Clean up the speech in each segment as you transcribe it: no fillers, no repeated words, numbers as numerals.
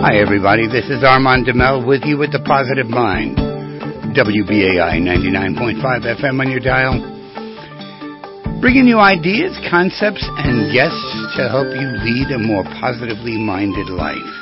Hi, everybody. This is Armand Demel with you with the Positive Mind. WBAI 99.5 FM on your dial. Bringing you ideas, concepts, and guests to help you lead a more positively minded life.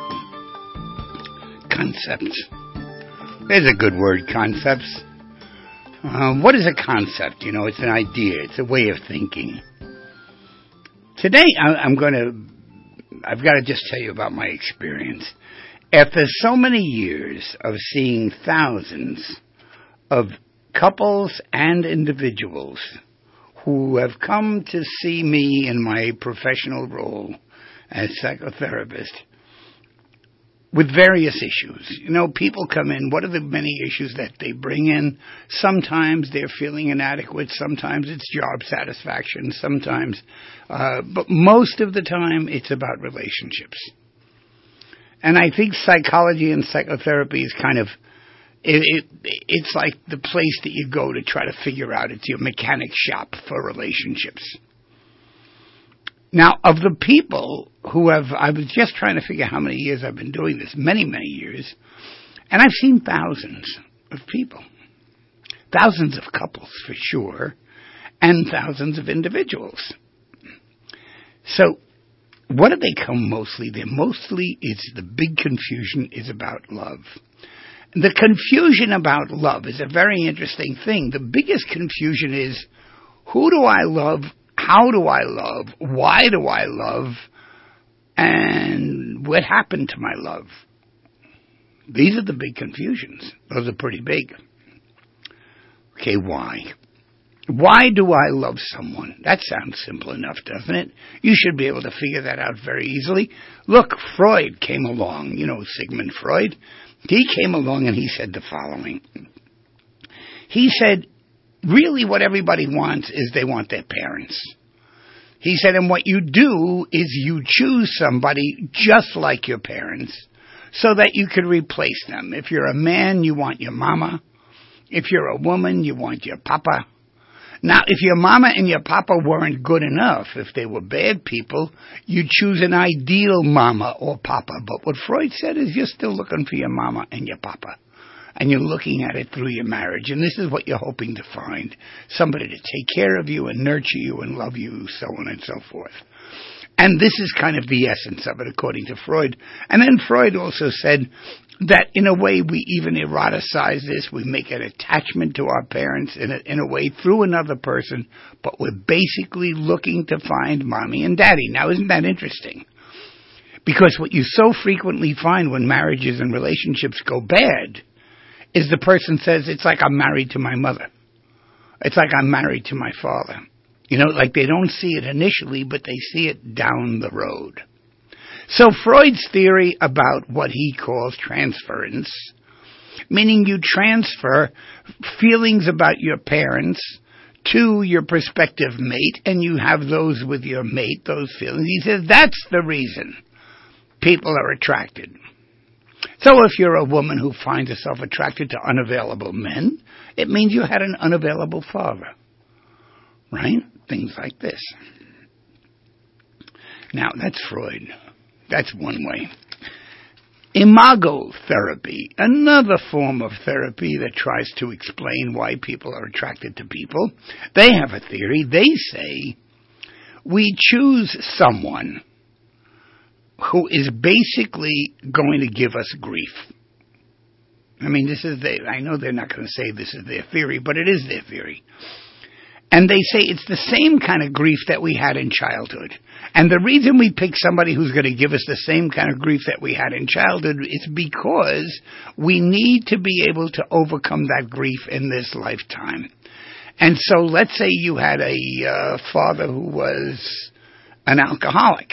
Concepts. There's a good word, concepts. What is a concept? You know, it's an idea. It's a way of thinking. Today, I've got to just tell you about my experience. After so many years of seeing thousands of couples and individuals who have come to see me in my professional role as psychotherapist with various issues. You know, people come in, what are the many issues that they bring in? Sometimes they're feeling inadequate, sometimes it's job satisfaction, sometimes, but most of the time it's about relationships. And I think psychology and psychotherapy is kind of, it's like the place that you go to try to figure out, it's your mechanic shop for relationships. Now, of the people who I was just trying to figure out how many years I've been doing this, many, many years, and I've seen thousands of people, thousands of couples for sure, and thousands of individuals. So, what do they come mostly? The big confusion is about love. The confusion about love is a very interesting thing. The biggest confusion is, who do I love? How do I love? Why do I love? And what happened to my love? These are the big confusions. Those are pretty big. Okay, why? Why do I love someone? That sounds simple enough, doesn't it? You should be able to figure that out very easily. Look, Freud came along, you know, Sigmund Freud. He came along and he said the following. He said, really what everybody wants is they want their parents. He said, and what you do is you choose somebody just like your parents so that you can replace them. If you're a man, you want your mama. If you're a woman, you want your papa. Now, if your mama and your papa weren't good enough, if they were bad people, you choose an ideal mama or papa. But what Freud said is you're still looking for your mama and your papa. And you're looking at it through your marriage. And this is what you're hoping to find. Somebody to take care of you and nurture you and love you, so on and so forth. And this is kind of the essence of it, according to Freud. And then Freud also said that in a way we even eroticize this. We make an attachment to our parents in a way through another person. But we're basically looking to find mommy and daddy. Now, isn't that interesting? Because what you so frequently find when marriages and relationships go bad is the person says, it's like I'm married to my mother. It's like I'm married to my father. You know, like they don't see it initially, but they see it down the road. So Freud's theory about what he calls transference, meaning you transfer feelings about your parents to your prospective mate, and you have those with your mate, those feelings. He says that's the reason people are attracted. So if you're a woman who finds herself attracted to unavailable men, it means you had an unavailable father. Right? Things like this. Now, that's Freud. That's one way. Imago therapy, another form of therapy that tries to explain why people are attracted to people. They have a theory. They say we choose someone who is basically going to give us grief. I mean, I know they're not going to say this is their theory, but it is their theory. And they say it's the same kind of grief that we had in childhood. And the reason we pick somebody who's going to give us the same kind of grief that we had in childhood is because we need to be able to overcome that grief in this lifetime. And so let's say you had a father who was an alcoholic.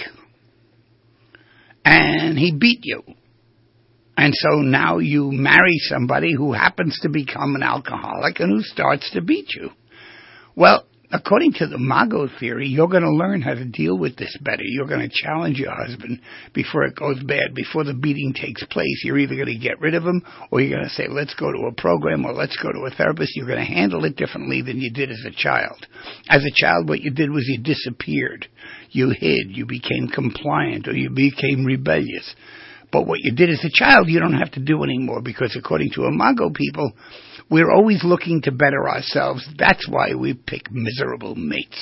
And he beat you. And so now you marry somebody who happens to become an alcoholic and who starts to beat you. Well, according to the Imago theory, you're going to learn how to deal with this better. You're going to challenge your husband before it goes bad, before the beating takes place. You're either going to get rid of him, or you're going to say, let's go to a program, or let's go to a therapist. You're going to handle it differently than you did as a child. As a child, what you did was you disappeared. You hid. You became compliant, or you became rebellious. But what you did as a child, you don't have to do anymore, because according to Imago people, we're always looking to better ourselves. That's why we pick miserable mates.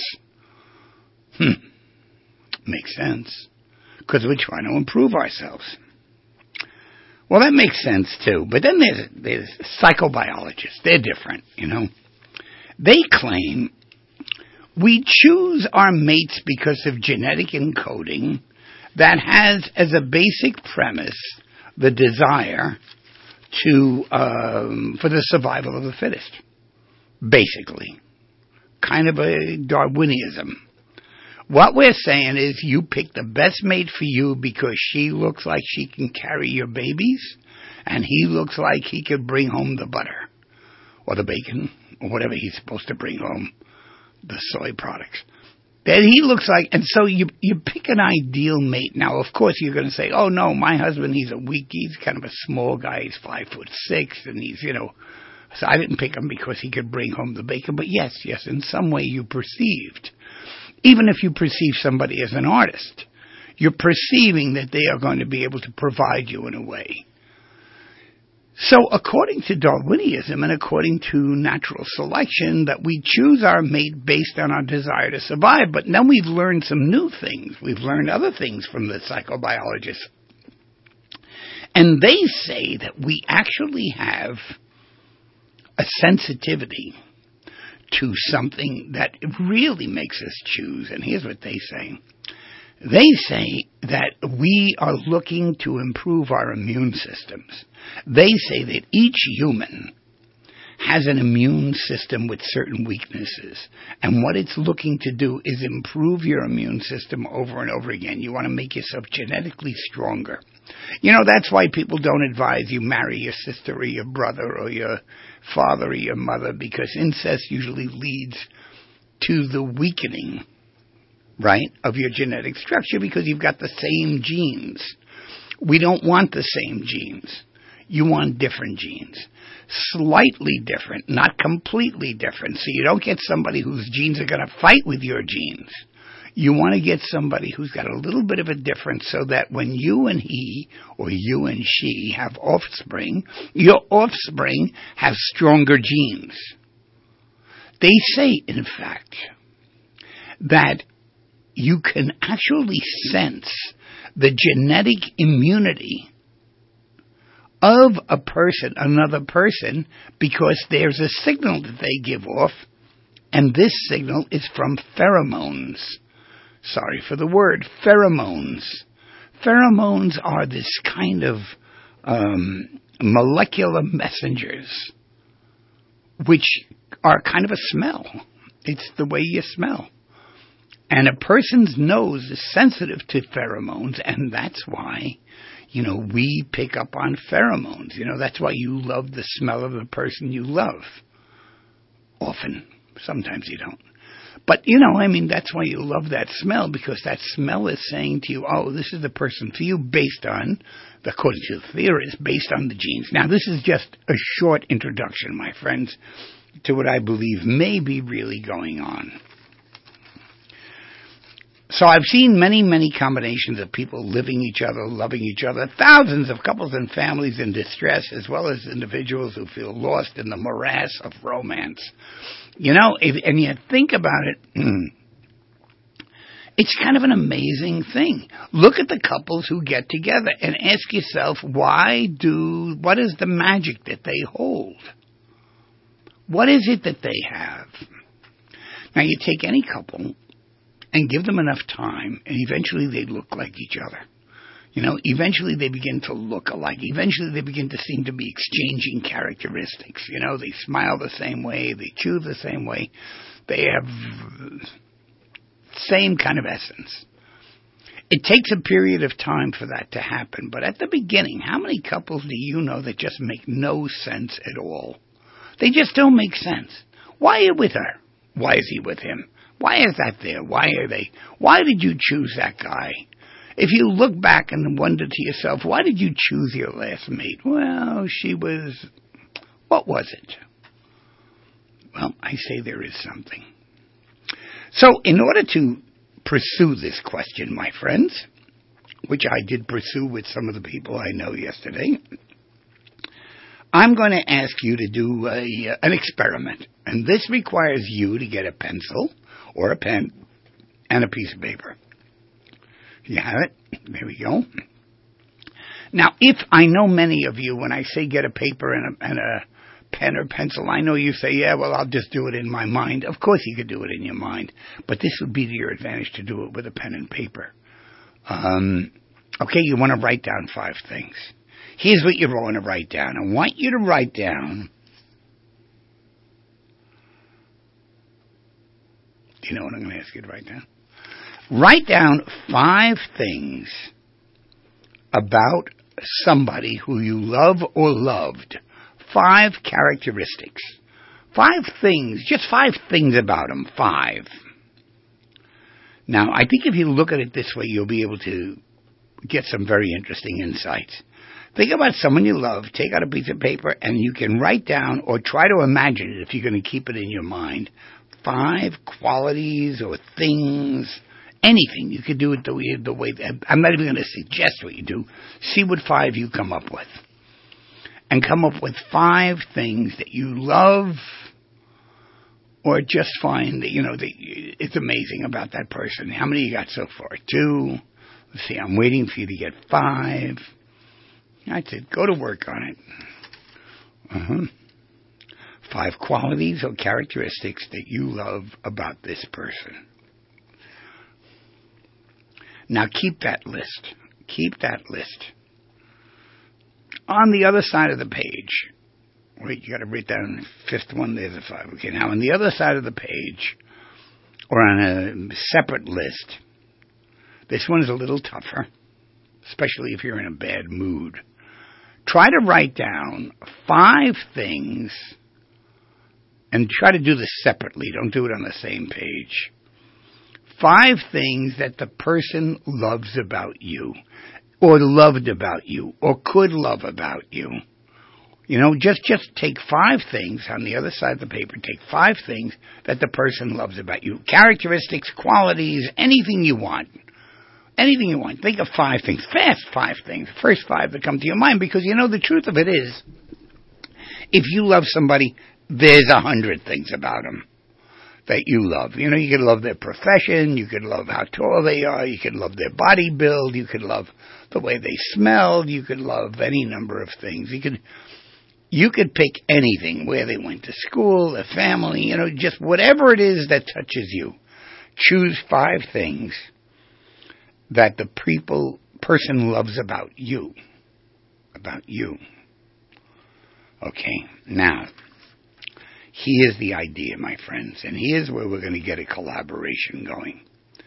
Makes sense. Because we're trying to improve ourselves. Well, that makes sense too. But then there's psychobiologists. They're different, you know. They claim we choose our mates because of genetic encoding that has as a basic premise the desire to for the survival of the fittest. Basically. Kind of a Darwinism. What we're saying is you pick the best mate for you because she looks like she can carry your babies, and he looks like he could bring home the butter, or the bacon, or whatever he's supposed to bring home, the soy products. That he looks like, and so you pick an ideal mate. Now, of course, you're going to say, oh no, my husband, he's kind of a small guy, he's 5'6", and he's, so I didn't pick him because he could bring home the bacon. But yes, in some way you perceived. Even if you perceive somebody as an artist, you're perceiving that they are going to be able to provide you in a way. So according to Darwinism and according to natural selection, that we choose our mate based on our desire to survive. But then we've learned some new things. We've learned other things from the psychobiologists. And they say that we actually have a sensitivity to something that really makes us choose. And here's what they say. They say that we are looking to improve our immune systems. They say that each human has an immune system with certain weaknesses. And what it's looking to do is improve your immune system over and over again. You want to make yourself genetically stronger. That's why people don't advise you marry your sister or your brother or your father or your mother, because incest usually leads to the weakening, right, of your genetic structure, because you've got the same genes. We don't want the same genes. You want different genes. Slightly different, not completely different. So you don't get somebody whose genes are going to fight with your genes. You want to get somebody who's got a little bit of a difference, so that when you and he or you and she have offspring, your offspring have stronger genes. They say, in fact, that you can actually sense the genetic immunity of a person, another person, because there's a signal that they give off, and this signal is from pheromones. Sorry for the word, pheromones. Pheromones are this kind of molecular messengers, which are kind of a smell. It's the way you smell. And a person's nose is sensitive to pheromones, and that's why, we pick up on pheromones. That's why you love the smell of the person you love. Often. Sometimes you don't. But, that's why you love that smell, because that smell is saying to you, oh, this is the person for you, based on, according to the theorists, based on the genes. Now, this is just a short introduction, my friends, to what I believe may be really going on. So I've seen many, many combinations of people living each other, loving each other, thousands of couples and families in distress, as well as individuals who feel lost in the morass of romance. And you think about it, it's kind of an amazing thing. Look at the couples who get together and ask yourself, what is the magic that they hold? What is it that they have? Now, you take any couple and give them enough time, and eventually they look like each other. Eventually they begin to look alike. Eventually they begin to seem to be exchanging characteristics. They smile the same way, they chew the same way, they have same kind of essence. It takes a period of time for that to happen, but at the beginning, how many couples do you know that just make no sense at all? They just don't make sense. Why are you with her? Why is he with him? Why is that there? Why are they? Why did you choose that guy? If you look back and wonder to yourself, why did you choose your last mate? Well, what was it? Well, I say there is something. So in order to pursue this question, my friends, which I did pursue with some of the people I know yesterday, I'm going to ask you to do an experiment. And this requires you to get a pencil or a pen and a piece of paper. You have it? There we go. Now, if I know many of you, when I say get a paper and a pen or pencil, I know you say, yeah, well, I'll just do it in my mind. Of course you could do it in your mind, but this would be to your advantage to do it with a pen and paper. Okay, you want to write down 5 things. Here's what you're going to write down. I want you to write down, do you know what I'm going to ask you to write down? Write down 5 things about somebody who you love or loved. 5 characteristics. 5 things, just 5 things about them. 5. Now, I think if you look at it this way, you'll be able to get some very interesting insights. Think about someone you love, take out a piece of paper, and you can write down or try to imagine it if you're going to keep it in your mind. 5 qualities or things, anything. You could do it the way I'm not even going to suggest what you do. See what 5 you come up with. And come up with 5 things that you love or just find that, that it's amazing about that person. How many you got so far? 2. Let's see, I'm waiting for you to get 5. That's it. Go to work on it. 5 qualities or characteristics that you love about this person. Now keep that list. Keep that list. On the other side of the page, wait, you got to write down the 5th one. There's a 5. Okay, now on the other side of the page, or on a separate list, this one is a little tougher, especially if you're in a bad mood. Try to write down 5 things, and try to do this separately. Don't do it on the same page. 5 things that the person loves about you, or loved about you, or could love about you. Just take 5 things on the other side of the paper. Take 5 things that the person loves about you. Characteristics, qualities, anything you want. Anything you want. Think of 5 things. Fast 5 things. First 5 that come to your mind. Because the truth of it is, if you love somebody, there's 100 things about them that you love. You could love their profession. You could love how tall they are. You could love their body build. You could love the way they smelled. You could love any number of things. You could pick anything, where they went to school, their family, just whatever it is that touches you. Choose 5 things that the person loves about you. About you. Okay, now, here's the idea, my friends, and here's where we're going to get a collaboration going.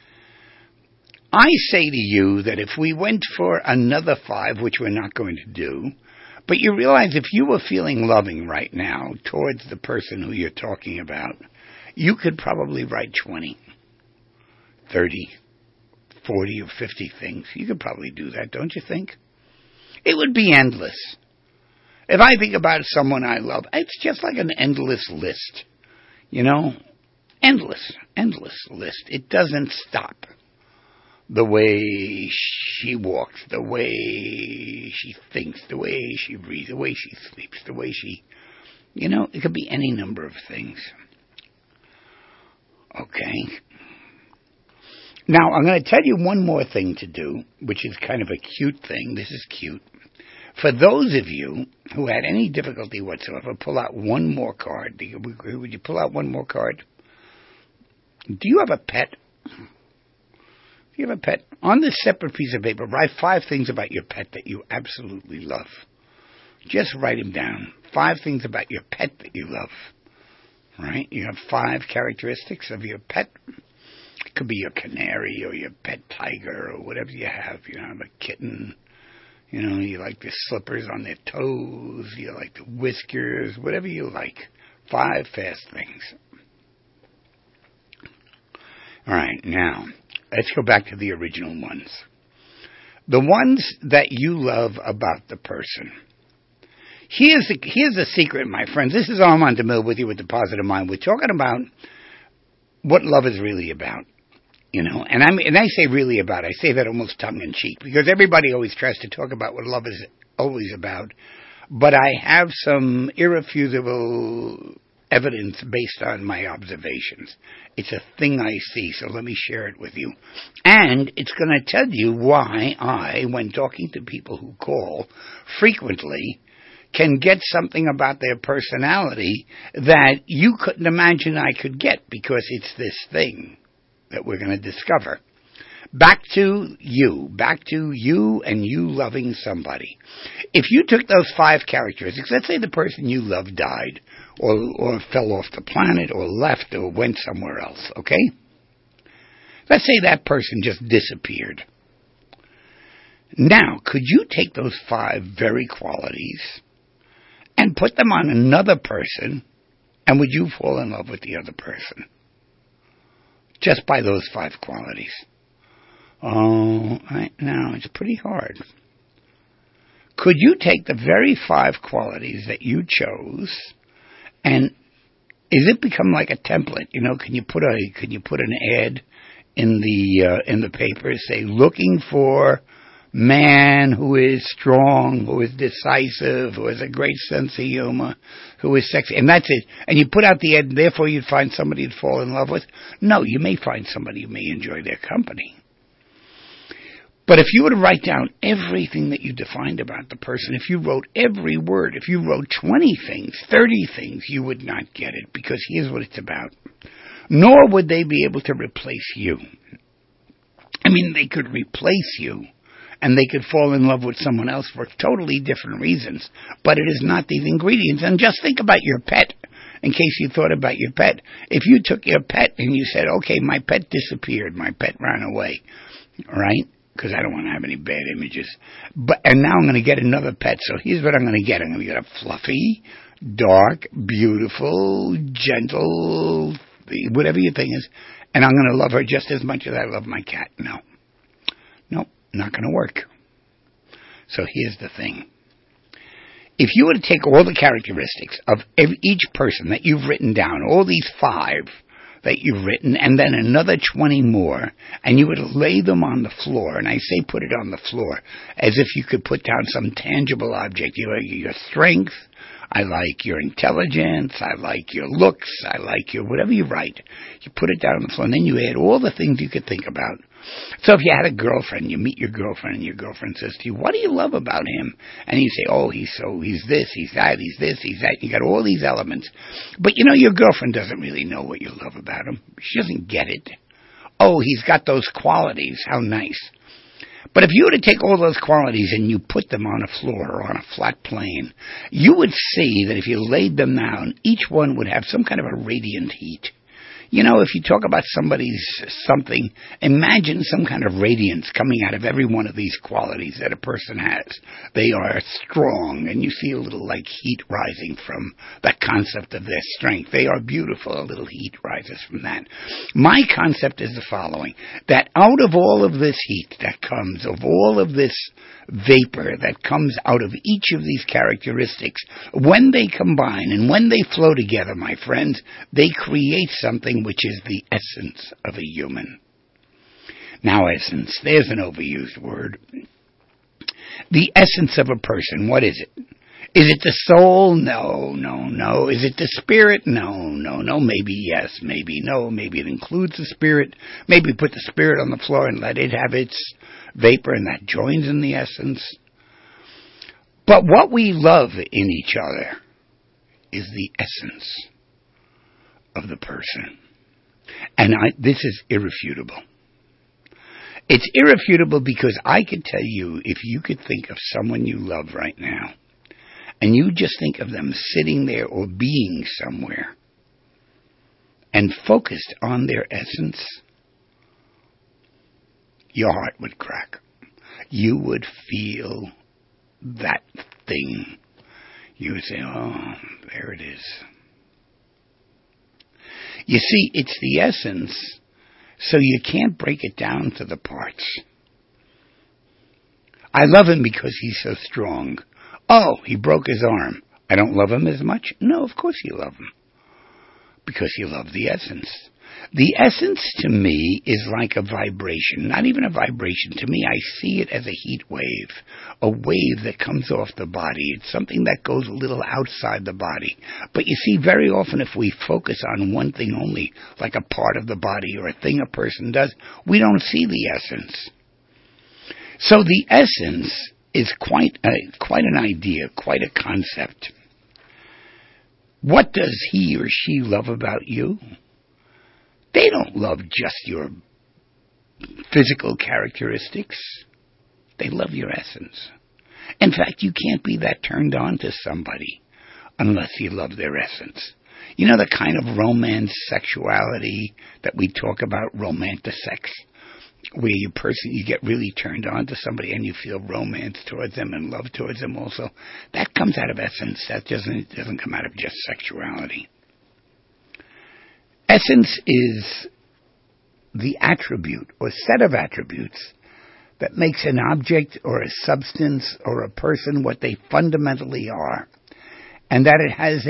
I say to you that if we went for another 5, which we're not going to do, but you realize if you were feeling loving right now towards the person who you're talking about, you could probably write 20, 30, 40 or 50 things. You could probably do that, don't you think? It would be endless. If I think about someone I love, it's just like an endless list. Endless list. It doesn't stop. The way she walks, the way she thinks, the way she breathes, the way she sleeps, the way she... it could be any number of things. Okay. Now, I'm going to tell you one more thing to do, which is kind of a cute thing. This is cute. For those of you who had any difficulty whatsoever, pull out one more card. Would you pull out one more card? Do you have a pet? Do you have a pet? On this separate piece of paper, write 5 things about your pet that you absolutely love. Just write them down. 5 things about your pet that you love. Right? You have 5 characteristics of your pet. It could be your canary or your pet tiger or whatever you have. A kitten. You like the slippers on their toes. You like the whiskers. Whatever you like. 5 fast things. All right, now, let's go back to the original ones. The ones that you love about the person. Here's the secret, my friends. This is Armand DeMille with you with the Positive Mind. We're talking about what love is really about. You know, and I say really about, I say that almost tongue in cheek, because everybody always tries to talk about what love is always about. But I have some irrefutable evidence based on my observations. It's a thing I see, so let me share it with you. And it's going to tell you why I, when talking to people who call frequently, can get something about their personality that you couldn't imagine I could get, because it's this thing that we're going to discover. Back to you and you loving somebody. If you took those 5 characteristics, let's say the person you love died, or fell off the planet, or left, or went somewhere else, okay? Let's say that person just disappeared. Now, could you take those 5 very qualities and put them on another person, and would you fall in love with the other person? Just by those 5 qualities. Oh, no, it's pretty hard. Could you take the very 5 qualities that you chose, and is it become like a template? You know, can you put an ad in the paper, say, looking for man who is strong, who is decisive, who has a great sense of humor, who is sexy, and that's it. And you put out the ad, and therefore you'd find somebody to fall in love with? No, you may find somebody who may enjoy their company. But if you were to write down everything that you defined about the person, if you wrote every word, if you wrote 20 things, 30 things, you would not get it, because here's what it's about. Nor would they be able to replace you. I mean, they could replace you, and they could fall in love with someone else for totally different reasons. But it is not these ingredients. And just think about your pet, in case you thought about your pet. If you took your pet and you said, okay, my pet disappeared, my pet ran away, right? Because I don't want to have any bad images. And now I'm going to get another pet, so here's what I'm going to get. I'm going to get a fluffy, dark, beautiful, gentle, whatever your thing is, and I'm going to love her just as much as I love my cat. No. Nope. Not going to work. So here's the thing. If you were to take all the characteristics of each person that you've written down, all these 5 that you've written, and then another 20 more, and you were to lay them on the floor, and I say put it on the floor, as if you could put down some tangible object. You like your strength, I like your intelligence, I like your looks, I like your whatever you write. You put it down on the floor, and then you add all the things you could think about. So if you had a girlfriend, you meet your girlfriend, and your girlfriend says to you, what do you love about him? And you say, oh, he's this, he's that, he's this, he's that. You got all these elements. But you know, your girlfriend doesn't really know what you love about him. She doesn't get it. Oh, he's got those qualities. How nice. But if you were to take all those qualities and you put them on a floor or on a flat plane, you would see that if you laid them down, each one would have some kind of a radiant heat. You know, if you talk about somebody's something, imagine some kind of radiance coming out of every one of these qualities that a person has. They are strong, and you see a little like heat rising from the concept of their strength. They are beautiful, a little heat rises from that. My concept is the following, that out of all of this heat that comes, of all of this vapor that comes out of each of these characteristics, when they combine and when they flow together, my friends, they create something which is the essence of a human. Now, essence, there's an overused word. The essence of a person, what is it? Is it the soul? No, no, no. Is it the spirit? No, no, no. Maybe yes, maybe no. Maybe it includes the spirit. Maybe put the spirit on the floor and let it have its vapor, and that joins in the essence. But what we love in each other is the essence of the person. And this is irrefutable. It's irrefutable because I could tell you, if you could think of someone you love right now, and you just think of them sitting there or being somewhere, and focused on their essence, your heart would crack. You would feel that thing. You would say, oh, there it is. You see, it's the essence, so you can't break it down to the parts. I love him because he's so strong. Oh, he broke his arm. I don't love him as much? No, of course you love him. Because you love the essence. The essence to me is like a vibration, not even a vibration. To me, I see it as a heat wave, a wave that comes off the body. It's something that goes a little outside the body. But you see, very often if we focus on one thing only, like a part of the body or a thing a person does, we don't see the essence. So the essence is quite an idea, quite a concept. What does he or she love about you? They don't love just your physical characteristics. They love your essence. In fact, you can't be that turned on to somebody unless you love their essence. You know the kind of romance sexuality that we talk about, romantisex, where you get really turned on to somebody and you feel romance towards them and love towards them also. That comes out of essence. That doesn't come out of just sexuality. Essence is the attribute or set of attributes that makes an object or a substance or a person what they fundamentally are, and that it has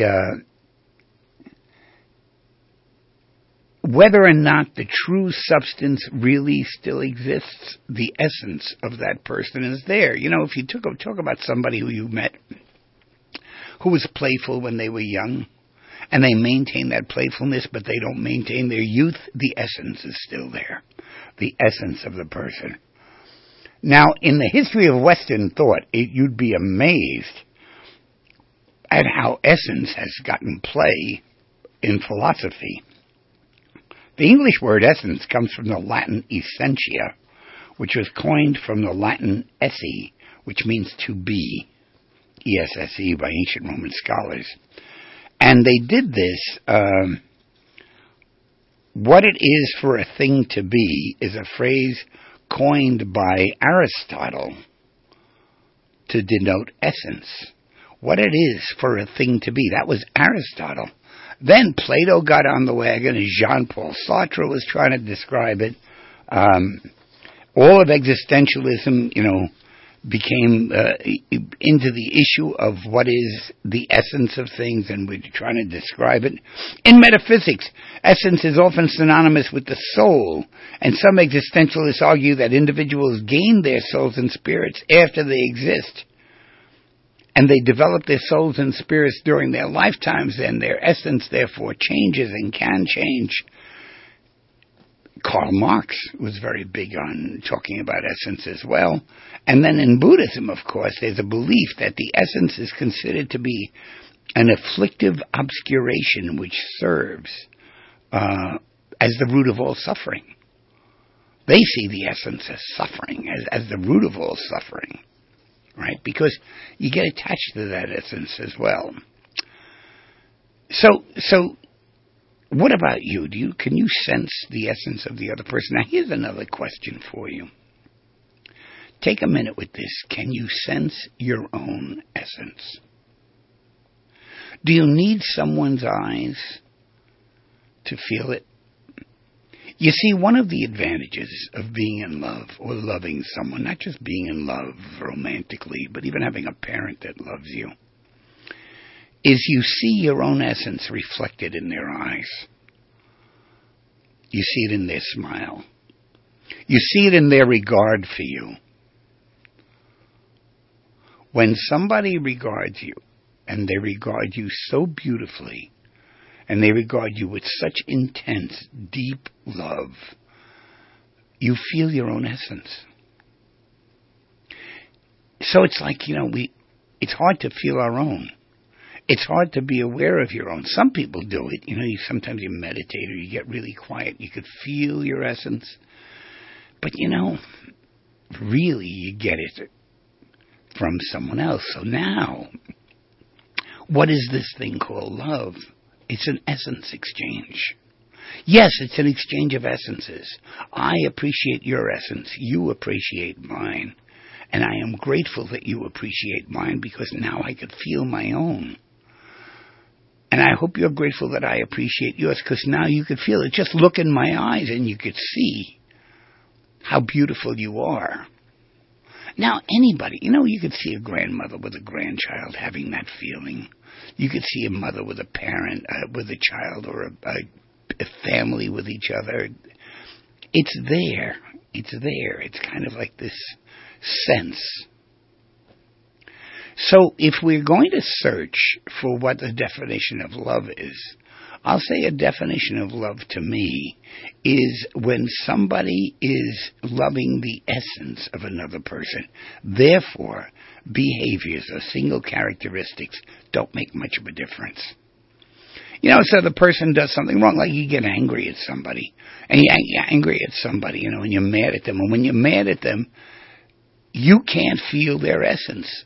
whether or not the true substance really still exists, the essence of that person is there. You know, if you talk about somebody who you met who was playful when they were young, and they maintain that playfulness, but they don't maintain their youth, the essence is still there. The essence of the person. Now, in the history of Western thought, you'd be amazed at how essence has gotten play in philosophy. The English word essence comes from the Latin essentia, which was coined from the Latin esse, which means to be, E-S-S-E, by ancient Roman scholars. And they did this, what it is for a thing to be is a phrase coined by Aristotle to denote essence. What it is for a thing to be, that was Aristotle. Then Plato got on the wagon and Jean-Paul Sartre was trying to describe it. All of existentialism, became into the issue of what is the essence of things, and we're trying to describe it. In metaphysics, essence is often synonymous with the soul, and some existentialists argue that individuals gain their souls and spirits after they exist, and they develop their souls and spirits during their lifetimes, and their essence therefore changes and can change. Karl Marx was very big on talking about essence as well. And then in Buddhism, of course, there's a belief that the essence is considered to be an afflictive obscuration which serves as the root of all suffering. They see the essence as suffering, as the root of all suffering, right? Because you get attached to that essence as well. So what about you? Can you sense the essence of the other person? Now, here's another question for you. Take a minute with this. Can you sense your own essence? Do you need someone's eyes to feel it? You see, one of the advantages of being in love or loving someone, not just being in love romantically, but even having a parent that loves you, is you see your own essence reflected in their eyes. You see it in their smile. You see it in their regard for you. When somebody regards you, and they regard you so beautifully, and they regard you with such intense, deep love, you feel your own essence. So it's like, it's hard to feel our own. It's hard to be aware of your own. Some people do it. Sometimes you meditate or you get really quiet. You could feel your essence. But, really you get it from someone else. So now, what is this thing called love? It's an essence exchange. Yes, it's an exchange of essences. I appreciate your essence. You appreciate mine. And I am grateful that you appreciate mine because now I could feel my own. And I hope you're grateful that I appreciate yours because now you could feel it. Just look in my eyes and you could see how beautiful you are. Now, anybody, you could see a grandmother with a grandchild having that feeling. You could see a mother with a parent, with a child, or a family with each other. It's there. It's there. It's kind of like this sense. So if we're going to search for what the definition of love is, I'll say a definition of love to me is when somebody is loving the essence of another person. Therefore, behaviors or single characteristics don't make much of a difference. So the person does something wrong, like you get angry at somebody, and you're angry at somebody, and you're mad at them. And when you're mad at them, you can't feel their essence.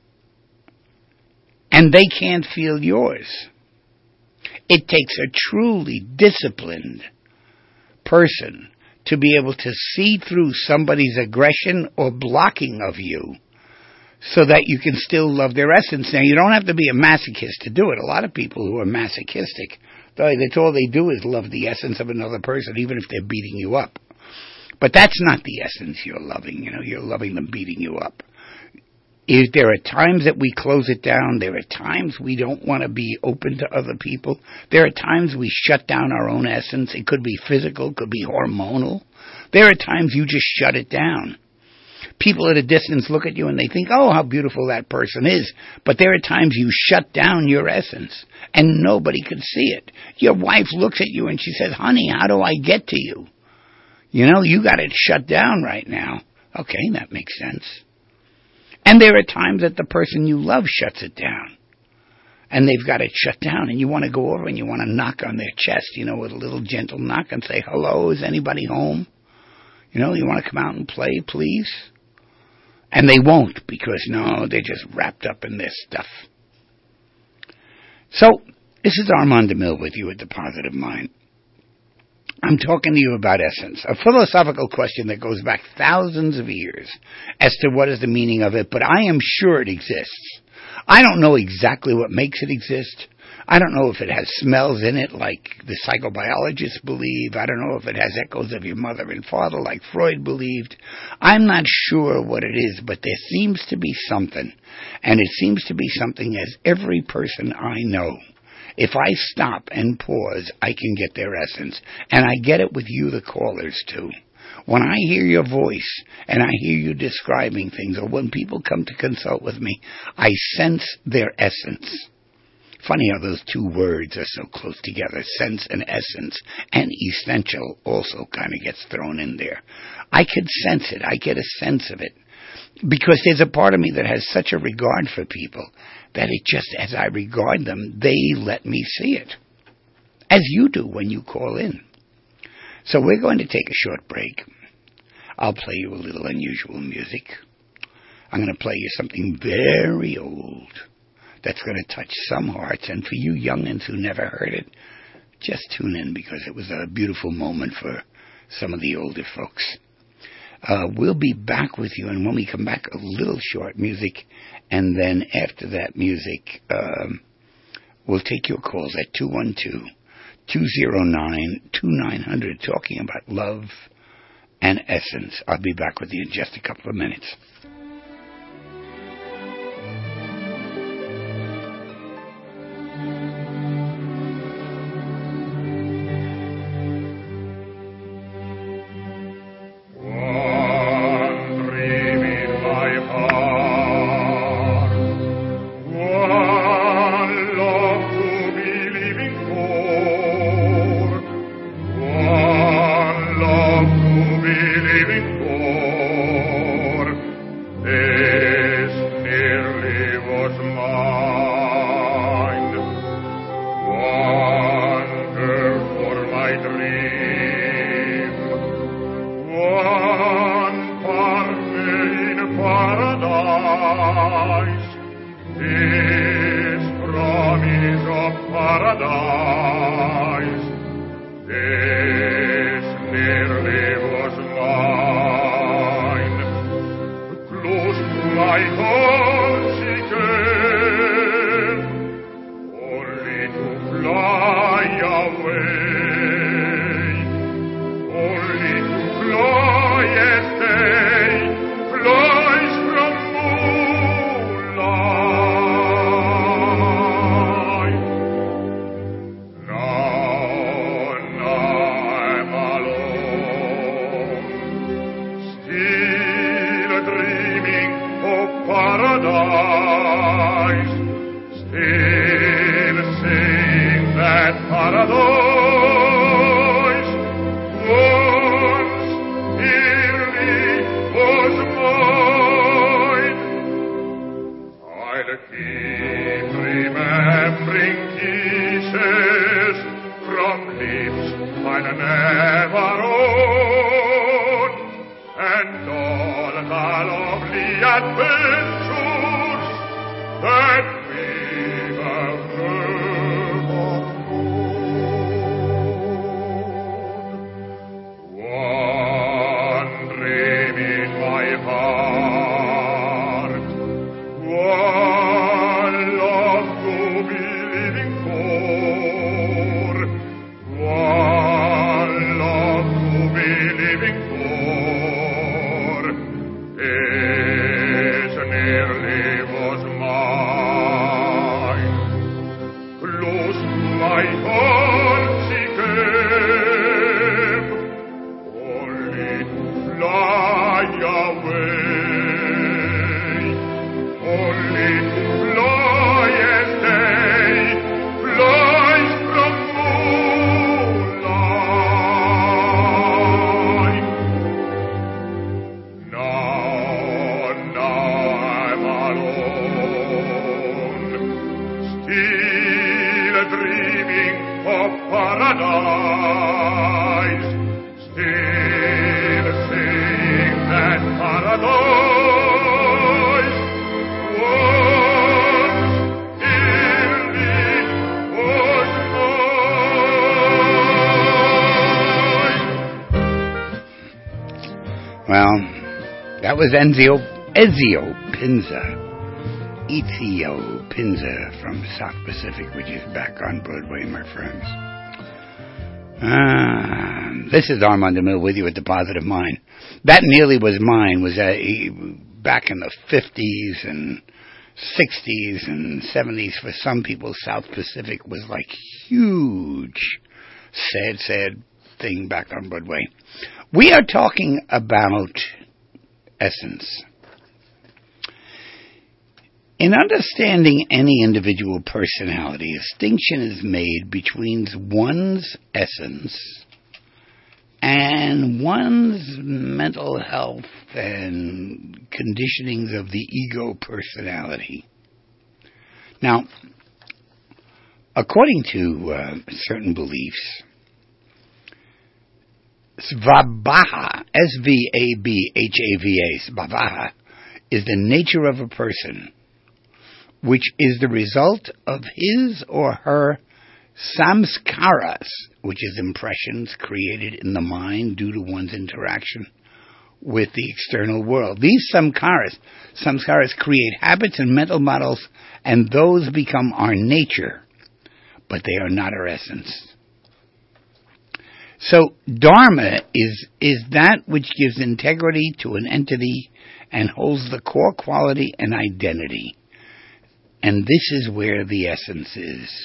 And they can't feel yours. It takes a truly disciplined person to be able to see through somebody's aggression or blocking of you so that you can still love their essence. Now, you don't have to be a masochist to do it. A lot of people who are masochistic, that's all they do is love the essence of another person, even if they're beating you up. But that's not the essence you're loving. You're loving them beating you up. There are times that we close it down. There are times we don't want to be open to other people. There are times we shut down our own essence. It could be physical, could be hormonal. There are times you just shut it down. People at a distance look at you and they think, oh, how beautiful that person is. But there are times you shut down your essence and nobody can see it. Your wife looks at you and she says, honey, how do I get to you? You got it shut down right now. Okay, that makes sense. And there are times that the person you love shuts it down. And they've got it shut down. And you want to go over and you want to knock on their chest, with a little gentle knock and say, hello, is anybody home? You want to come out and play, please? And they won't because, no, they're just wrapped up in their stuff. So, this is Armand DeMille with you at The Positive Mind. I'm talking to you about essence, a philosophical question that goes back thousands of years as to what is the meaning of it, but I am sure it exists. I don't know exactly what makes it exist. I don't know if it has smells in it like the psychobiologists believe. I don't know if it has echoes of your mother and father like Freud believed. I'm not sure what it is, but there seems to be something, and it seems to be something as every person I know. If I stop and pause, I can get their essence. And I get it with you, the callers, too. When I hear your voice and I hear you describing things, or when people come to consult with me, I sense their essence. Funny how those two words are so close together, sense and essence, and essential also kind of gets thrown in there. I could sense it. I get a sense of it. Because there's a part of me that has such a regard for people that it just, as I regard them, they let me see it. As you do when you call in. So we're going to take a short break. I'll play you a little unusual music. I'm going to play you something very old that's going to touch some hearts. And for you youngins who never heard it, just tune in because it was a beautiful moment for some of the older folks. We'll be back with you, and when we come back, a little short music, and then after that music, we'll take your calls at 212-209-2900, talking about love and essence. I'll be back with you in just a couple of minutes. paradise. Still sing that paradise. Once nearly was mine. I'll keep remembering kisses from lips I'll never own, and all the lovely adventures that we have never known. One dream in my heart, one love to be living for, one love to be living for, is nearly was mine. Close to my heart she came, only to fly away, only to fly as day flies from moonlight. Now I'm alone, still dreaming of paradise, still seeing that paradise. Once indeed was mine. Well, that was Ezio Pinza from South Pacific, which is back on Broadway, my friends. This is Armand DeMille with you at the Positive Mind. That Nearly Was Mine was back in the 50s and 60s and 70s. For some people, South Pacific was like huge, sad thing back on Broadway. We are talking about essence. In understanding any individual personality, a distinction is made between one's essence and one's mental health and conditionings of the ego personality. Now, according to certain beliefs, Svabhava, S-V-A-B-H-A-V-A, Svabhava, is the nature of a person, which is the result of his or her samskaras, which is impressions created in the mind due to one's interaction with the external world. These samskaras create habits and mental models, and those become our nature, but they are not our essence. So dharma is that which gives integrity to an entity and holds the core quality and identity. And this is where the essence is.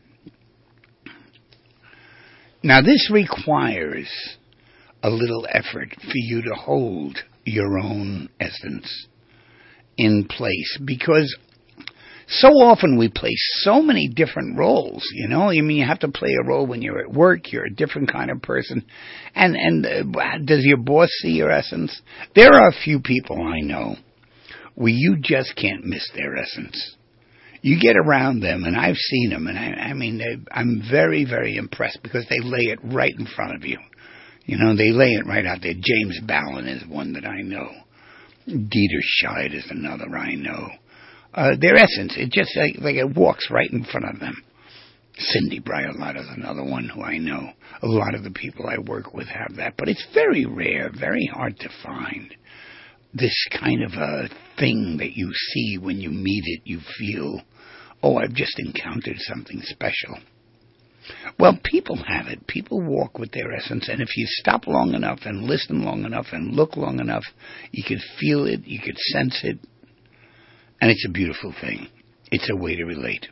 Now, this requires a little effort for you to hold your own essence in place, because so often we play so many different roles, you know. I mean, you have to play a role when you're at work. You're a different kind of person. And does your boss see your essence? There are a few people I know where you just can't miss their essence. You get around them, and I've seen them, and I mean, I'm very, very impressed because they lay it right in front of you. You know, they lay it right out there. James Ballin is one that I know. Dieter Scheid is another I know. Their essence, it just like it walks right in front of them. Cindy Brialata is another one who I know. A lot of the people I work with have that, but it's very rare, very hard to find. This kind of a thing that you see when you meet it, you feel, oh, I've just encountered something special. Well, people have it. People walk with their essence, and if you stop long enough and listen long enough and look long enough, you could feel it, you could sense it, and it's a beautiful thing. It's a way to relate.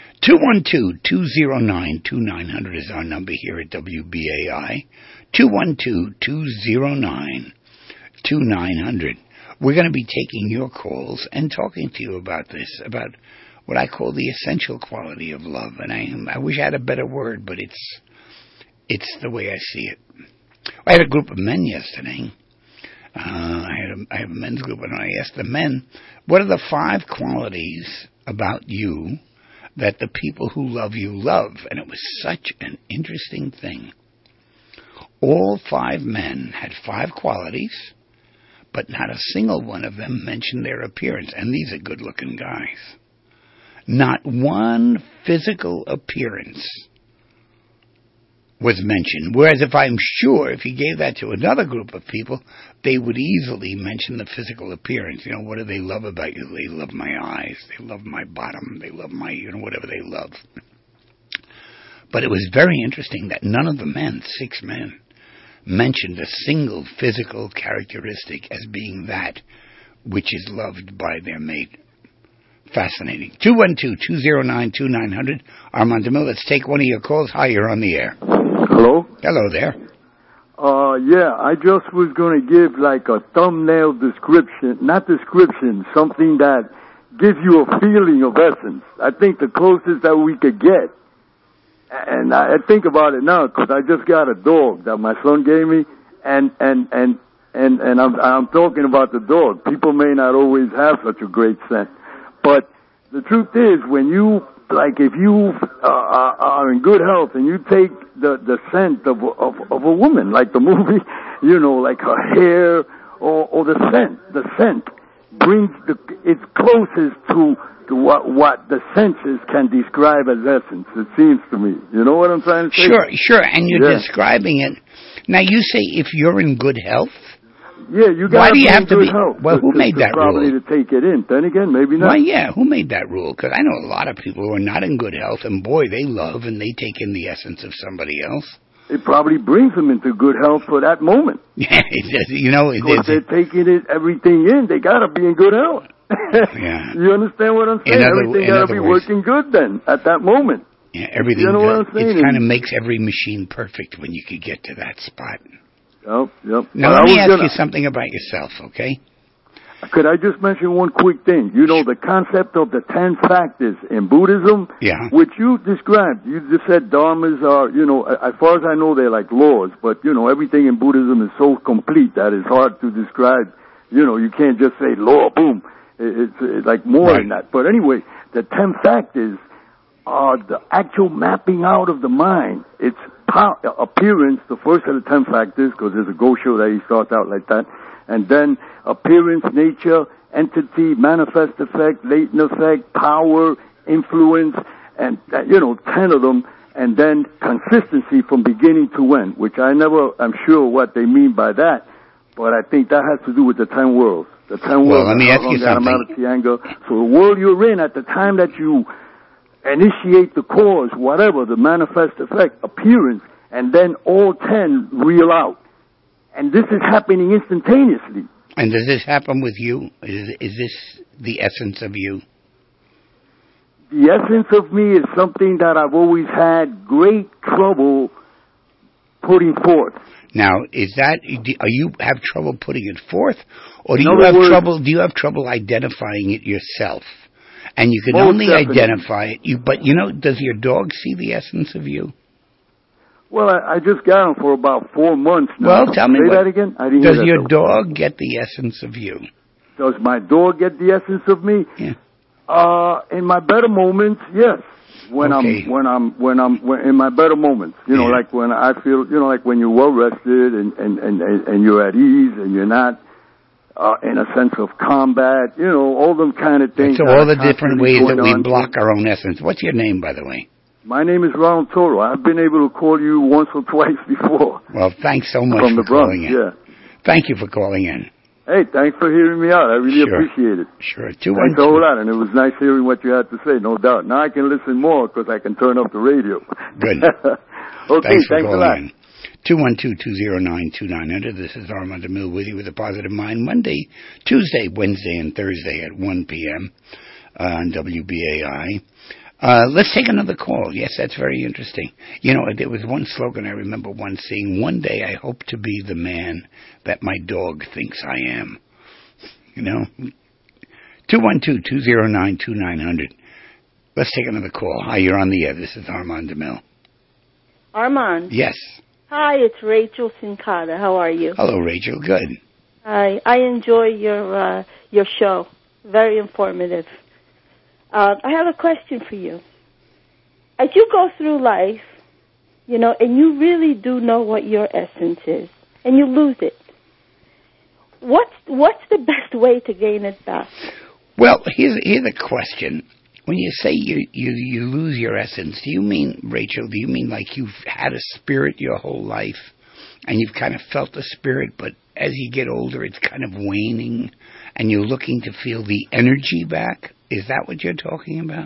212-209-2900 is our number here at WBAI. 212-209-2900. We're going to be taking your calls and talking to you about this, about what I call the essential quality of love. And I wish I had a better word, but it's the way I see it. I had a group of men yesterday. I have a men's group, and I asked the men, what are the 5 qualities about you that the people who love you love? And it was such an interesting thing. All 5 men had 5 qualities, but not a single one of them mentioned their appearance. And these are good-looking guys. Not one physical appearance was mentioned. Whereas if you gave that to another group of people, they would easily mention the physical appearance. You know, what do they love about you? They love my eyes. They love my bottom. They love my, whatever they love. But it was very interesting that none of the men, 6 men, mentioned a single physical characteristic as being that which is loved by their mate. Fascinating. 212-209-2900. Armand DeMille, let's take one of your calls. Hi, you're on the air. Hello? Hello there. Yeah, I just was going to give like a thumbnail description, something that gives you a feeling of essence. I think the closest that we could get, and I think about it now because I just got a dog that my son gave me, and I'm talking about the dog. People may not always have such a great scent, but the truth is, when you if you are in good health and you take the scent of a woman, like the movie, like her hair or the scent brings it's closest to what the senses can describe as essence. It seems to me. You know what I'm trying to say? Sure. And you're describing it. Now you say if you're in good health. Yeah, you got to be in good health. Well, who made that probably rule? Probably to take it in. Then again, maybe not. Well, yeah, who made that rule? Because I know a lot of people who are not in good health, and boy, they love and they take in the essence of somebody else. It probably brings them into good health for that moment. Yeah, because they're taking everything in. They got to be in good health. Yeah. You understand what I'm saying? Everything got to be working good then at that moment. Yeah, everything. You know what I'm saying? It kind of makes every machine perfect when you could get to that spot. Yep. Now, let me ask you something about yourself, okay? Could I just mention one quick thing? The concept of the 10 factors in Buddhism, which you described. You just said dharmas are, as far as I know, they're like laws, but, everything in Buddhism is so complete that it's hard to describe. You can't just say law, boom. It's like more than that. But anyway, the 10 factors are the actual mapping out of the mind. It's appearance, the first of the 10 factors, because there's a Gosho that he starts out like that, and then appearance, nature, entity, manifest effect, latent effect, power, influence, and 10 of them, and then consistency from beginning to end, which I'm sure what they mean by that, but I think that has to do with the 10 worlds. The 10 worlds. Well, let me ask you something. So the world you're in at the time that you initiate the cause, whatever, the manifest effect, appearance, and then all 10 reel out. And this is happening instantaneously. And does this happen with you? Is this the essence of you? The essence of me is something that I've always had great trouble putting forth. Now, you have trouble putting it forth, or do you have trouble identifying it yourself? And you can only identify it. But does your dog see the essence of you? Well, I just got him for about 4 months now. Well, tell me that again. Does your dog get the essence of you? Does my dog get the essence of me? Yeah. In my better moments, yes. When I'm in my better moments, like when I feel, like when you're well rested and you're at ease and you're not in a sense of combat, all them kind of things. So all the different ways that we block our own essence. What's your name, by the way? My name is Ronald Toro. I've been able to call you once or twice before. Well, thanks so much for calling in. Yeah. Thank you for calling in. Hey, thanks for hearing me out. I really appreciate it. Sure. Thanks a whole lot, and it was nice hearing what you had to say, no doubt. Now I can listen more because I can turn off the radio. Good. Okay, thanks a lot. 212-209-2900. This is Armand DeMille with you with a Positive Mind. Monday, Tuesday, Wednesday, and Thursday at 1 p.m. On WBAI. Let's take another call. Yes, that's very interesting. There was one slogan I remember once seeing. One day I hope to be the man that my dog thinks I am. You know? 212-209-2900. Let's take another call. Hi, you're on the air. This is Armand DeMille. Armand. Yes. Hi, it's Rachel Sincata. How are you? Hello, Rachel. Good. Hi. I enjoy your show. Very informative. I have a question for you. As you go through life, you know, and you really do know what your essence is, and you lose it, what's the best way to gain it back? Well, here's a question. When you say you lose your essence, do you mean, Rachel, do you mean like you've had a spirit your whole life and you've kind of felt the spirit, but as you get older it's kind of waning and you're looking to feel the energy back? Is that what you're talking about?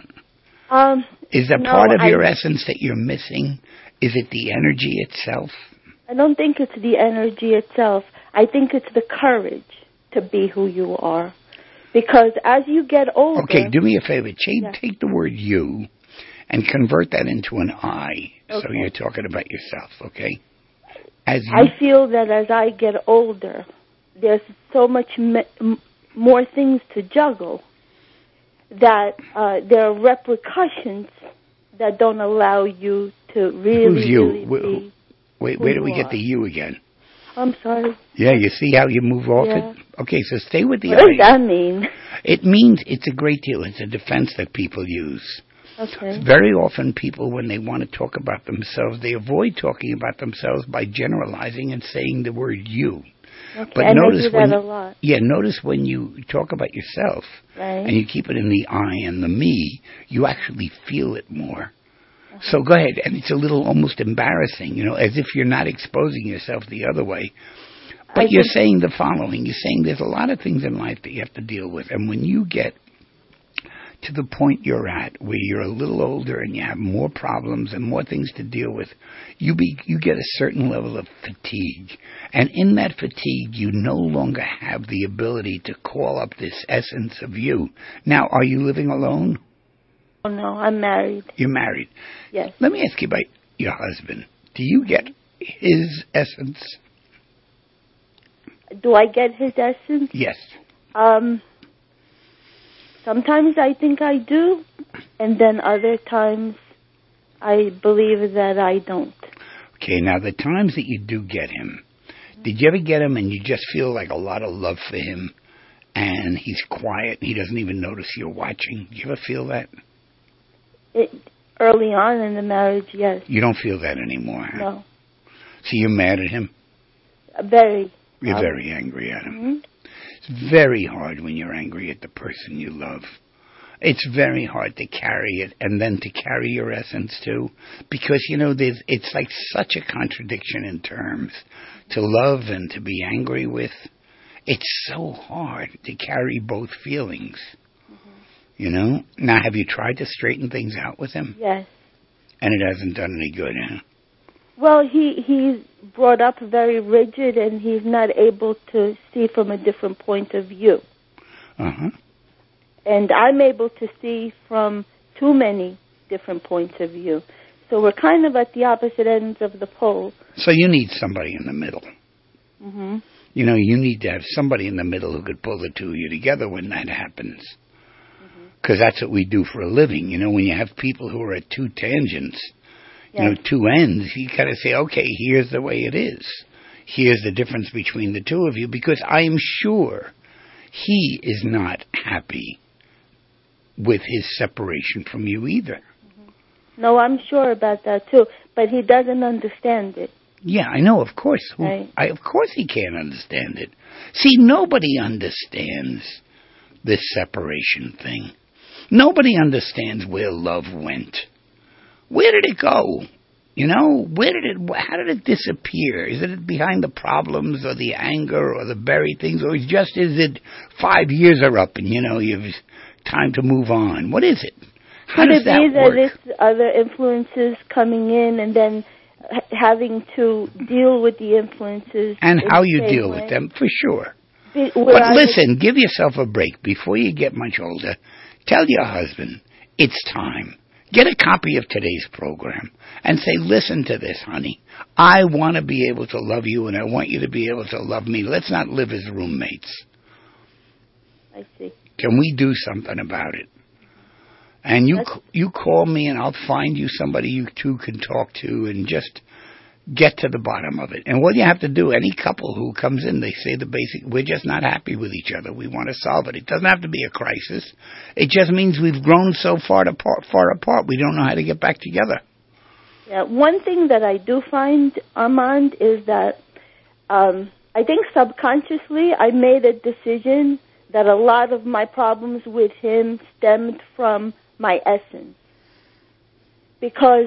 Is there part of your essence that you're missing? Is it the energy itself? I don't think it's the energy itself. I think it's the courage to be who you are. Because as you get older... Okay, do me a favor. Take the word you and convert that into an I. Okay. So you're talking about yourself, okay? I feel that as I get older, there's so much more things to juggle that there are repercussions that don't allow you to really... Who's you? Really Wait, where do we get the you again? I'm sorry. Yeah, you see how you move off it? Okay, so stay with the What does that mean? It means it's a great deal. It's a defense that people use. Okay. Very often people, when they want to talk about themselves, they avoid talking about themselves by generalizing and saying the word you. Okay, but and notice I do that a lot. Yeah, notice when you talk about yourself and you keep it in the I and the me, you actually feel it more. So go ahead, and it's a little almost embarrassing, you know, as if you're not exposing yourself the other way. But you're saying the following. You're saying there's a lot of things in life that you have to deal with. And when you get to the point you're at, where you're a little older and you have more problems and more things to deal with, you get a certain level of fatigue. And in that fatigue, you no longer have the ability to call up this essence of you. Now, are you living alone? Oh, no, I'm married. You're married? Yes. Let me ask you about your husband. Do you get his essence? Do I get his essence? Yes. Sometimes I think I do, and then other times I believe that I don't. Okay, now the times that you do get him, did you ever get him and you just feel like a lot of love for him, and he's quiet, he doesn't even notice you're watching? Do you ever feel that? Early on in the marriage, yes. You don't feel that anymore, huh? No. So you're mad at him? Very. You're very angry at him. Mm-hmm. It's very hard when you're angry at the person you love. It's very hard to carry it and then to carry your essence too. Because, you know, it's like such a contradiction in terms to love and to be angry with. It's so hard to carry both feelings. You know? Now, have you tried to straighten things out with him? Yes. And it hasn't done any good, huh? Well, he's brought up very rigid, and he's not able to see from a different point of view. Uh-huh. And I'm able to see from too many different points of view. So we're kind of at the opposite ends of the pole. So you need somebody in the middle. Mm-hmm. You know, you need to have somebody in the middle who could pull the two of you together when that happens. Because that's what we do for a living. You know, when you have people who are at two tangents, you know, two ends, you kind of say, okay, here's the way it is. Here's the difference between the two of you, because I am sure he is not happy with his separation from you either. Mm-hmm. No, I'm sure about that too, but he doesn't understand it. Yeah, I know, of course. Right. Of course he can't understand it. See, nobody understands this separation thing. Nobody understands where love went. Where did it go? You know, how did it disappear? Is it behind the problems or the anger or the buried things, or just is it 5 years are up and, you know, you've time to move on? What is it? How does that work? Could it be that it's other influences coming in and then having to deal with the influences? And how you deal with them, for sure. But listen, give yourself a break before you get much older. Tell your husband, it's time. Get a copy of today's program and say, listen to this, honey. I want to be able to love you and I want you to be able to love me. Let's not live as roommates. I see. Can we do something about it? And you call me, and I'll find you somebody you two can talk to and just get to the bottom of it. And what you have to do, any couple who comes in, they say the basic, we're just not happy with each other. We want to solve it. It doesn't have to be a crisis. It just means we've grown so far apart, we don't know how to get back together. Yeah, one thing that I do find, Armand, is that I think subconsciously I made a decision that a lot of my problems with him stemmed from my essence. Because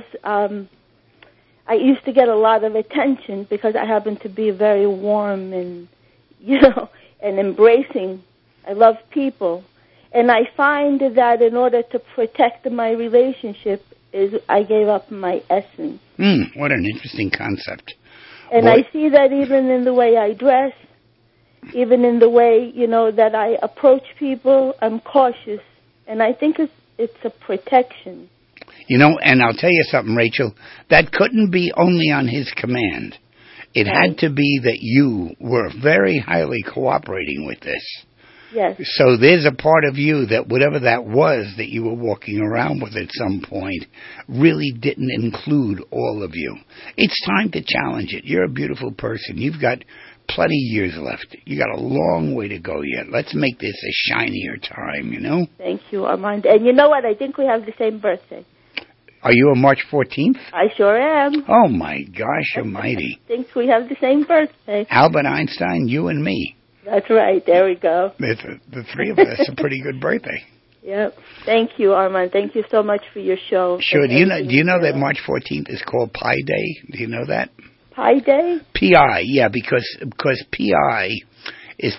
I used to get a lot of attention because I happen to be very warm and, and embracing. I love people. And I find that in order to protect my relationship, I gave up my essence. What an interesting concept. And I see that even in the way I dress, even in the way, that I approach people, I'm cautious. And I think it's a protection. And I'll tell you something, Rachel, that couldn't be only on his command. It had to be that you were very highly cooperating with this. Yes. So there's a part of you that whatever that was that you were walking around with at some point really didn't include all of you. It's time to challenge it. You're a beautiful person. You've got plenty of years left. You got a long way to go yet. Let's make this a shinier time, Thank you, Armand. And you know what? I think we have the same birthday. Are you on March 14th? I sure am. Oh, my gosh almighty. I think we have the same birthday. Albert Einstein, you and me. That's right. There we go. The three of us. A pretty good birthday. Yep. Thank you, Armand. Thank you so much for your show. Sure. Do you know that March 14th is called Pi Day? Do you know that? Pi Day? Pi, yeah, because Pi is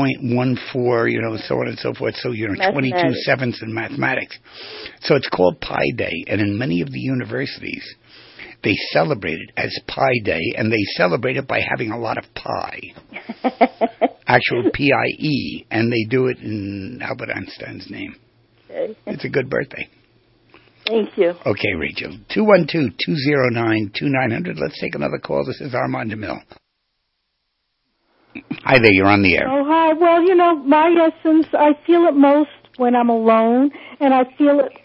3.14, so on and so forth. So, 22 sevenths in mathematics. So it's called Pi Day. And in many of the universities, they celebrate it as Pi Day, and they celebrate it by having a lot of pie. Actual P-I-E, and they do it in Albert Einstein's name. Okay. It's a good birthday. Thank you. Okay, Rachel. 212-209-2900. Let's take another call. This is Armand DeMille. Hi there, you're on the air. Oh, hi. Well, my essence, I feel it most when I'm alone, and I feel it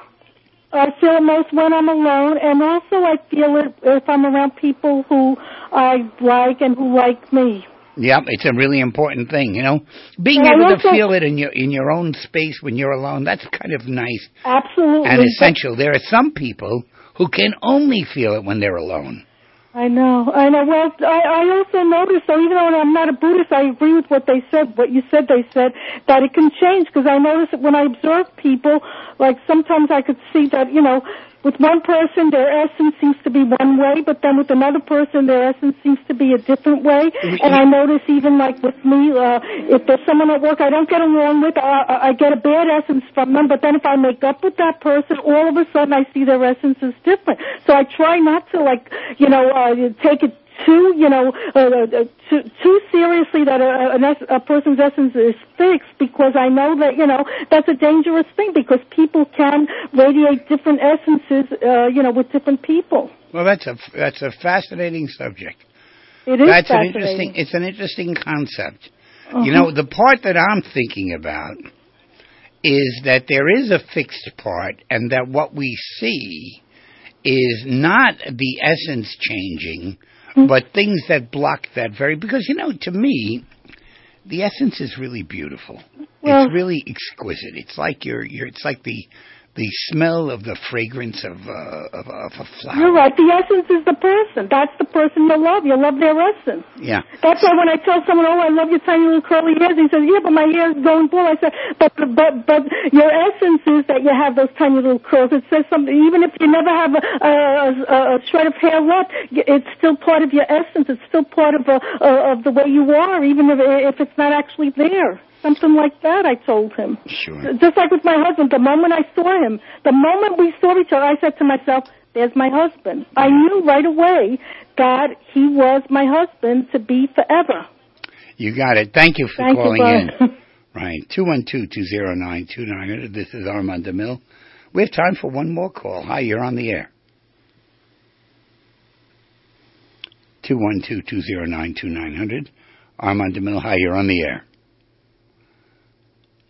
most when I'm alone, and also I feel it if I'm around people who I like and who like me. Yep, it's a really important thing, Being able to feel it in your own space when you're alone, that's kind of nice. Absolutely. And essential. There are some people who can only feel it when they're alone. I know. Well, I also noticed, so even though I'm not a Buddhist, I agree with what they said, what you said they said, that it can change, because I notice that when I observe people, like sometimes I could see that, with one person their essence seems to be one way, but then with another person their essence seems to be a different way. And I notice even like with me, if there's someone at work I don't get along with, I get a bad essence from them, but then if I make up with that person, all of a sudden I see their essence is different. So I try not to take it too seriously that a person's essence is fixed, because I know that, that's a dangerous thing, because people can radiate different essences, with different people. Well, that's a fascinating subject. It is fascinating. It's an interesting concept. Uh-huh. The part that I'm thinking about is that there is a fixed part, and that what we see is not the essence changing, but things that block that because, to me, the essence is really beautiful. Well, it's really exquisite. It's like it's like the smell of the fragrance of a flower. You're right. The essence is the person. That's the person you love. You love their essence. Yeah. That's why when I tell someone, I love your tiny little curly hairs, he says, yeah, but my hair is going bald. I said, but your essence is that you have those tiny little curls. It says something. Even if you never have a shred of hair left, it's still part of your essence. It's still part of the way you are, even if it's not actually there. Something like that, I told him. Sure. Just like with my husband, the moment I saw him, the moment we saw each other, I said to myself, there's my husband. I knew right away that he was my husband to be forever. You got it. Thank you for calling in. Right. 212-209-2900. This is Armand DeMille. We have time for one more call. Hi, you're on the air. 212-209-2900. Armand DeMille, hi, you're on the air.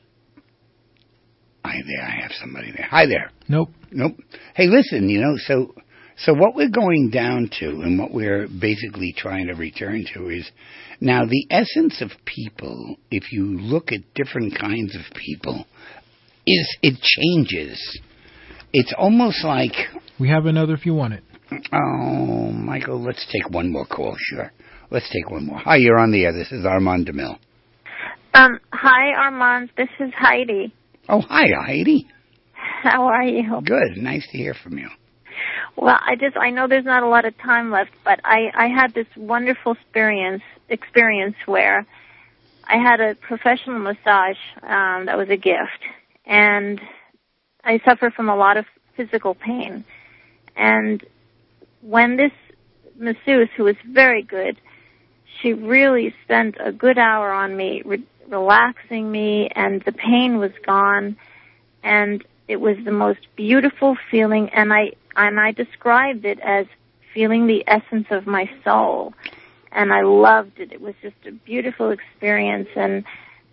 hi there. I have somebody there. Hi there. Nope. Hey, listen, so what we're going down to and what we're basically trying to return to is now the essence of people, if you look at different kinds of people, is it changes. It's almost like... We have another if you want it. Oh, Michael, let's take one more call, sure. Let's take one more. Hi, you're on the air. This is Armand DeMille. Hi, Armand. This is Heidi. Oh, hi, Heidi. How are you? Good. Nice to hear from you. Well, I know there's not a lot of time left, but I had this wonderful experience where I had a professional massage that was a gift, and I suffer from a lot of physical pain. And when this masseuse, who was very good, she really spent a good hour on me, relaxing me, and the pain was gone, and it was the most beautiful feeling, and I described it as feeling the essence of my soul, and I loved it. It was just a beautiful experience, and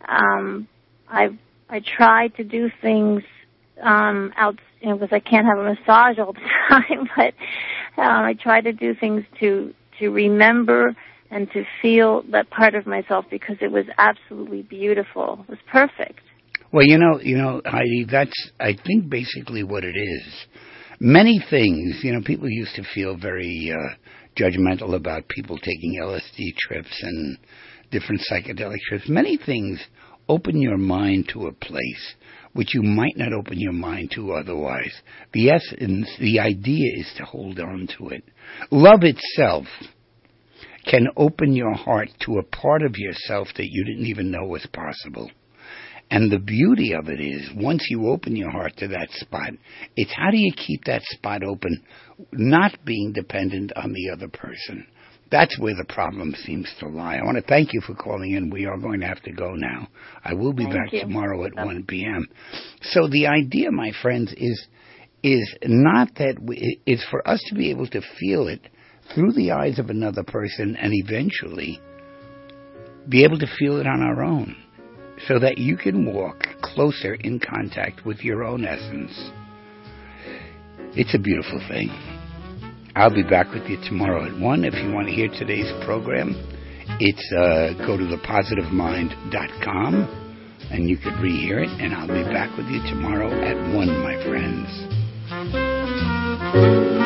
I tried to do things because I can't have a massage all the time, but I try to do things to remember and to feel that part of myself, because it was absolutely beautiful. It was perfect. Well, Heidi, that's, I think, basically what it is. Many things, people used to feel very judgmental about people taking LSD trips and different psychedelic trips. Many things open your mind to a place which you might not open your mind to otherwise. The essence, the idea is to hold on to it. Love itself can open your heart to a part of yourself that you didn't even know was possible. And the beauty of it is, once you open your heart to that spot, it's how do you keep that spot open, not being dependent on the other person. That's where the problem seems to lie. I want to thank you for calling in. We are going to have to go now. I will be back tomorrow at 1 p.m. So the idea, my friends, is not that it's for us to be able to feel it through the eyes of another person and eventually be able to feel it on our own, so that you can walk closer in contact with your own essence. It's a beautiful thing. I'll be back with you tomorrow at 1. If you want to hear today's program, it's go to thepositivemind.com and you could rehear it, and I'll be back with you tomorrow at 1, my friends.